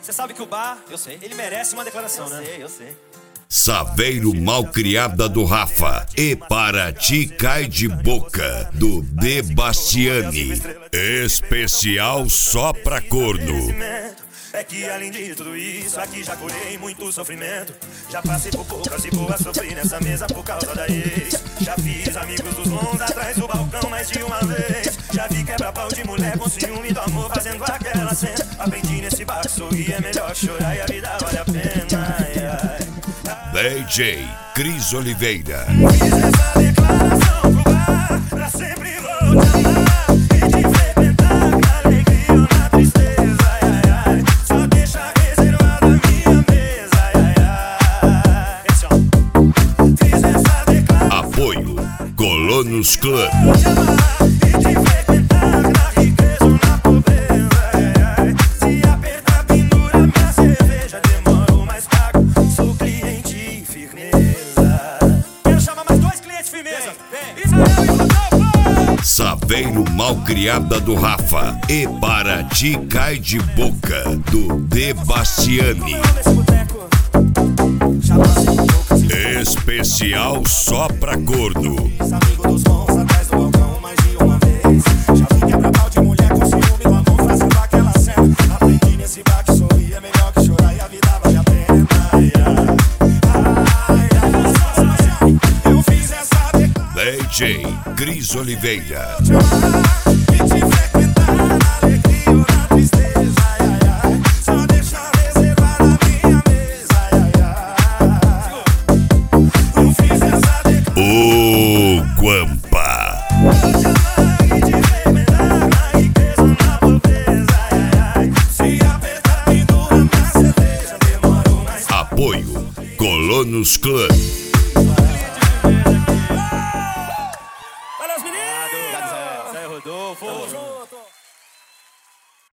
Você sabe que o bar, eu sei, ele merece uma declaração, né? Eu sei. Saveiro Malcriada do Rafa e Para Ti Cai de Boca do De Bastiani. Especial só pra corno. É que além de tudo isso, aqui já curei muito sofrimento. Já passei por poucas e boas, sofri nessa mesa por causa da ex. Já fiz amigos dos bons atrás do balcão mais de uma vez. Já vi quebra-pau de mulher com ciúme do amor fazendo aquela cena. Aprendi nesse bar que sorrir é melhor que chorar e a vida vale a pena. Ai, ai. DJ Cris Oliveira. Fiz essa declaração pro bar, pra sempre vou te amar e te frequentar na alegria ou na tristeza. Ai, ai, ai. Só deixa reservada a minha mesa. Ai, ai, ai. Fiz essa declaração. Apoio Colonos Club. Vou te amar e te frequentar na riqueza ou na pobreza. Ai, ai. Se apertar, pendura minha cerveja. Demoro, mas pago. Sou cliente firmeza. Quero chamar mais 2 clientes firmeza. Israel e Rodolfo. Saveiro Malcriada do Rafa e Para Ti Cai de Boca do De Bastiani. Nesse boteco. Já passei por poucas e Especial só pra corno. amigo dos bons atrás do balcão mais de uma vez. Já vi quebra-pau de mulher com ciúme do amor fazendo aquela cena. Aprendi nesse bar que sorrir é melhor que chorar e a vida vale a pena. Ai, ai, ai, ai. Eu fiz essa declaração DJ Cris Oliveira. de amar e te frequentar na alegria ou na tristeza. Ai, ai, ai. Só deixa reservada a minha mesa. Ai, ai, ai. Eu fiz essa declaração. O Guampa. Vou te amar e te frequentar na riqueza ou na pobreza. Ai, ai. Se apertar, pendura minha cerveja. Demoro mais. Apoio Colonos Club. Valeu, os meninos! Zé Rodolfo. Tamo junto!